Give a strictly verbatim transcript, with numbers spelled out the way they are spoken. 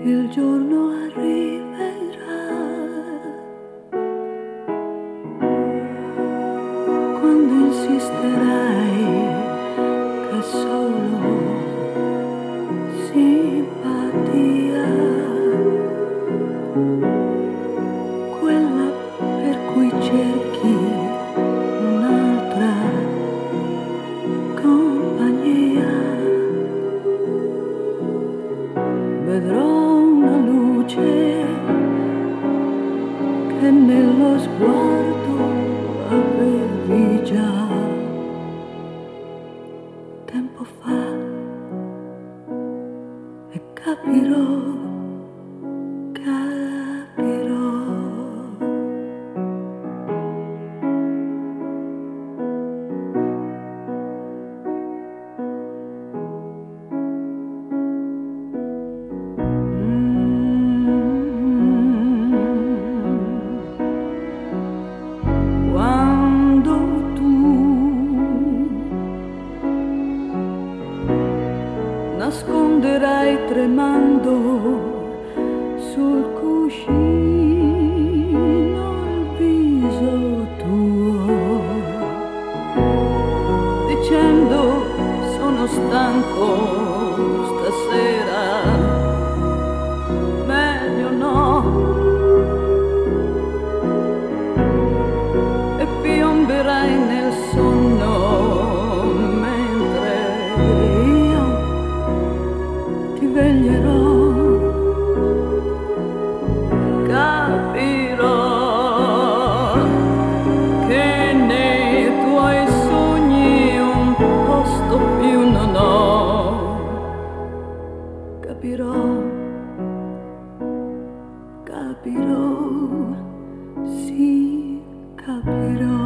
il giorno arriverà, quando insisterai che solo simpatia, quella per cui cerchi un'altra compagnia. Vedrò una luce che nello sguardo avevi già tempo fa, e capirò, capirò. Nasconderai tremando sul cuscino il viso tuo, dicendo sono stanco stasera, meglio no, e piomberai nel sonno mentre io ti veglierò. Capirò che nei tuoi sogni un posto più non ho. Capirò, capirò, sì, capirò.